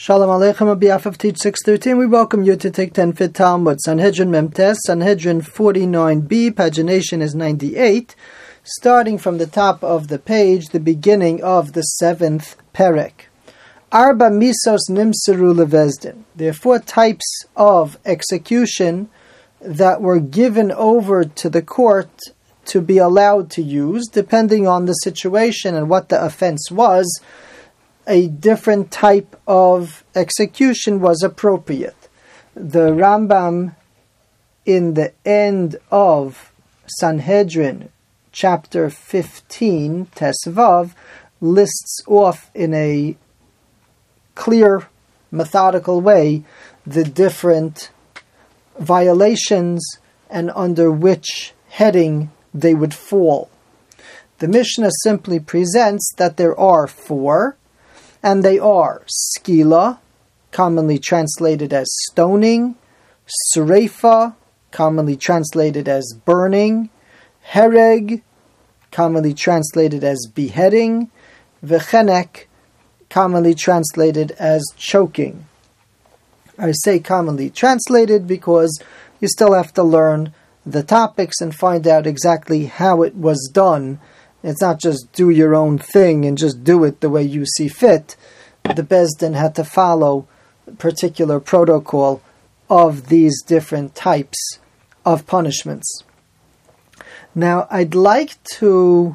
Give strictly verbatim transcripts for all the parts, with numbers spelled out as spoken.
Shalom Aleichem. On behalf of Teach six thirteen, we welcome you to take ten Fit Talmud, Sanhedrin Memtes, Sanhedrin forty-nine b, pagination is ninety-eight, starting from the top of the page, the beginning of the seventh Perek. Arba Misos Nimseru Levezdin. There are four types of execution that were given over to the court to be allowed to use, depending on the situation and what the offense was. A different type of execution was appropriate. The Rambam, in the end of Sanhedrin, chapter fifteen, Tesvav, lists off in a clear, methodical way the different violations and under which heading they would fall. The Mishnah simply presents that there are four, and they are skila, commonly translated as stoning, sreifa, commonly translated as burning, hereg, commonly translated as beheading, v'chenek, commonly translated as choking. I say commonly translated because you still have to learn the topics and find out exactly how it was done. It's not just do your own thing and just do it the way you see fit. The Beis Din had to follow a particular protocol of these different types of punishments. Now, I'd like to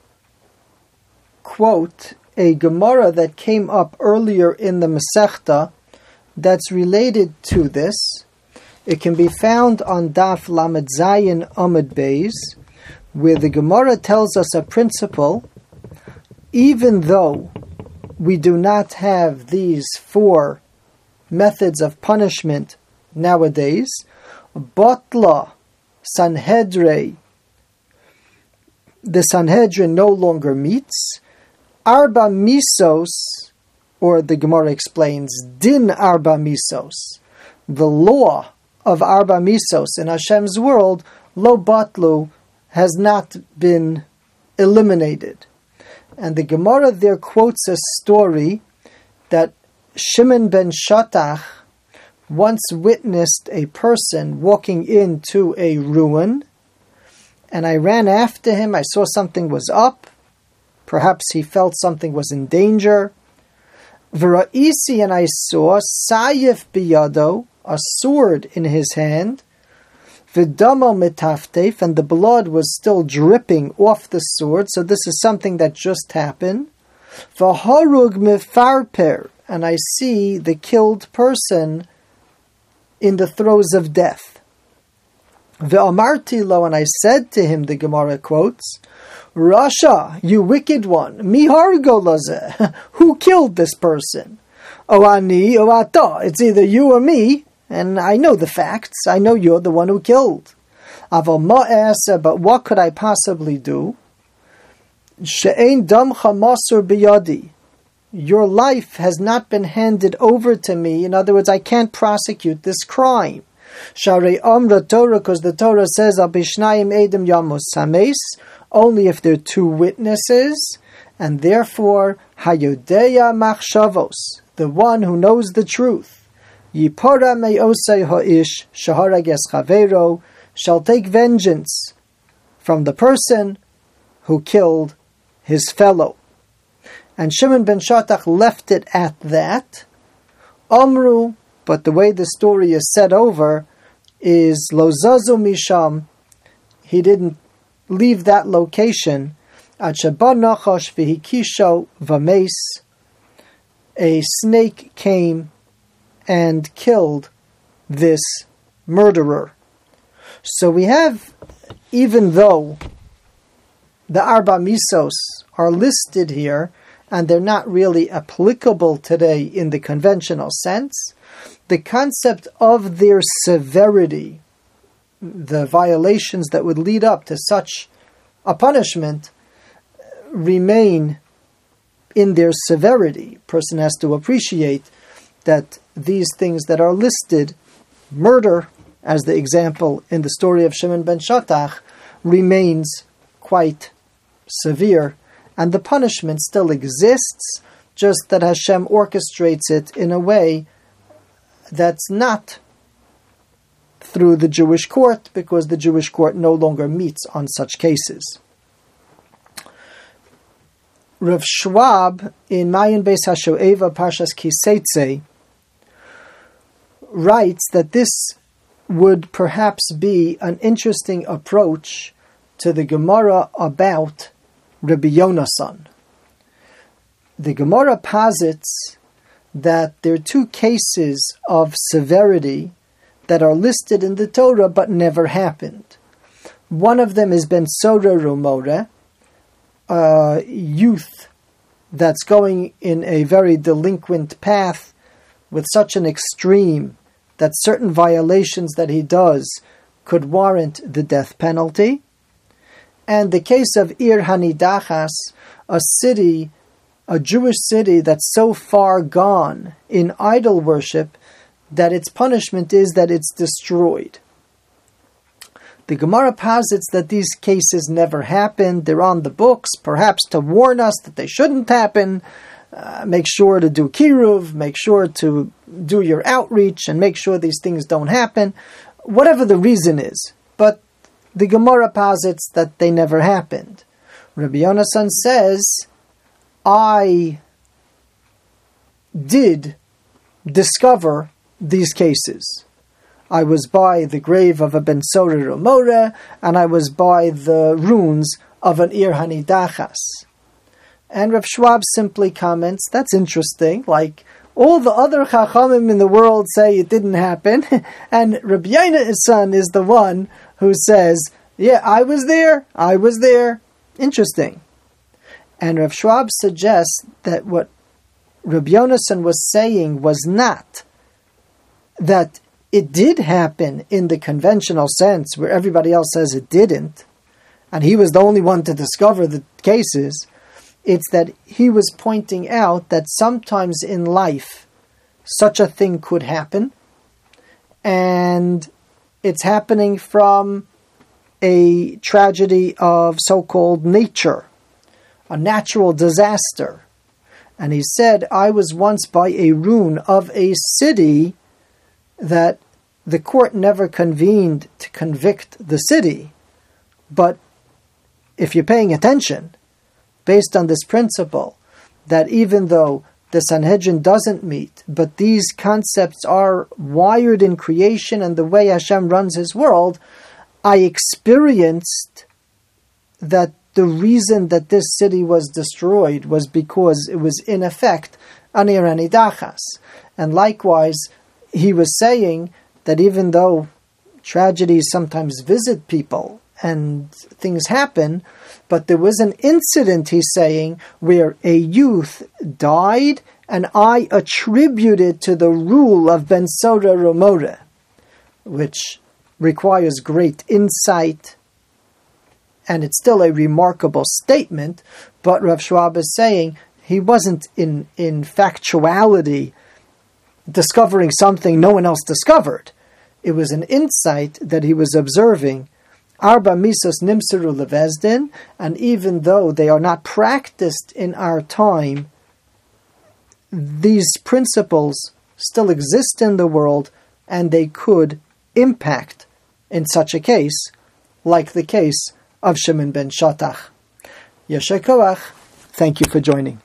quote a Gemara that came up earlier in the Masechta that's related to this. It can be found on Daf Lamed Zayin Amud Beis, where the Gemara tells us a principle. Even though we do not have these four methods of punishment nowadays, Botla Sanhedre, the Sanhedrin no longer meets. Arba Misos, or the Gemara explains, Din Arba Misos, the law of Arba Misos in Hashem's world, Lo Batlu, has not been eliminated. And the Gemara there quotes a story that Shimon ben Shatach once witnessed a person walking into a ruin, and I ran after him. I saw something was up. Perhaps he felt something was in danger. V'ra'isi, and I saw Sayif biyado, a sword in his hand, V'damo mitaftef, and the blood was still dripping off the sword, so this is something that just happened. V'harug mifarper, and I see the killed person in the throes of death. V'amarti lo, and I said to him, the Gemara quotes, Rasha, you wicked one, mihargo lazeh, who killed this person? O ani, o ata, it's either you or me, and I know the facts, I know you're the one who killed. Aval ma'aseh, but what could I possibly do? She'ein damcha masur biyadi, your life has not been handed over to me, in other words, I can't prosecute this crime. Sharei amra Torah, because the Torah says, Al bishnayim edim yamos sames, only if there are two witnesses, and therefore, Hayodeya machshavos, the one who knows the truth, Yipora me'osei ha'ish shaharages chavero, shall take vengeance from the person who killed his fellow. And Shimon ben Shatach left it at that. Amru, but the way the story is set over is Lo zazu misham, he didn't leave that location. Ad sheba nachash v'hikisho v'meis, a snake came and killed this murderer. So we have, even though the Arba Misos are listed here, and they're not really applicable today in the conventional sense, the concept of their severity, the violations that would lead up to such a punishment, remain in their severity. A person has to appreciate that these things that are listed, murder, as the example in the story of Shimon ben Shatach, remains quite severe, and the punishment still exists, just that Hashem orchestrates it in a way that's not through the Jewish court, because the Jewish court no longer meets on such cases. Rav Schwab in Mayin Beis HaShoeva Parshas Kiseitze writes that this would perhaps be an interesting approach to the Gemara about Rabbi Yonasan. The Gemara posits that there are two cases of severity that are listed in the Torah but never happened. One of them is Ben Sora Rumore, a youth that's going in a very delinquent path with such an extreme that certain violations that he does could warrant the death penalty. And the case of Ir Hanidachas, a city, a Jewish city that's so far gone in idol worship that its punishment is that it's destroyed. The Gemara posits that these cases never happened. They're on the books, perhaps to warn us that they shouldn't happen. Uh, make sure to do kiruv, make sure to do your outreach, and make sure these things don't happen. Whatever the reason is. But the Gemara posits that they never happened. Rabbi Yonasan says, I did discover these cases. I was by the grave of a Ben Sora Rumore, and I was by the ruins of an Ir Hanidachas. And Rav Schwab simply comments, that's interesting, like all the other Chachamim in the world say it didn't happen, and Rabbi Yonasan is the one who says, yeah, I was there, I was there. Interesting. And Rav Schwab suggests that what Rabbi Yonasan was saying was not that it did happen in the conventional sense where everybody else says it didn't, and he was the only one to discover the cases. It's that he was pointing out that sometimes in life such a thing could happen, and it's happening from a tragedy of so-called nature, a natural disaster. And he said, I was once by a ruin of a city that the court never convened to convict the city. But if you're paying attention, based on this principle, that even though the Sanhedrin doesn't meet, but these concepts are wired in creation and the way Hashem runs His world, I experienced that the reason that this city was destroyed was because it was in effect an Ir Hanidachas. And likewise, he was saying that even though tragedies sometimes visit people and things happen, but there was an incident, he's saying, where a youth died, and I attribute it to the rule of Ben Sora Rumore, which requires great insight, and it's still a remarkable statement, but Rav Schwab is saying he wasn't in, in factuality discovering something no one else discovered. It was an insight that he was observing. Arba misos nimseru levezdin, and even though they are not practiced in our time, these principles still exist in the world, and they could impact in such a case, like the case of Shimon ben Shatach. Yasher Koach, thank you for joining.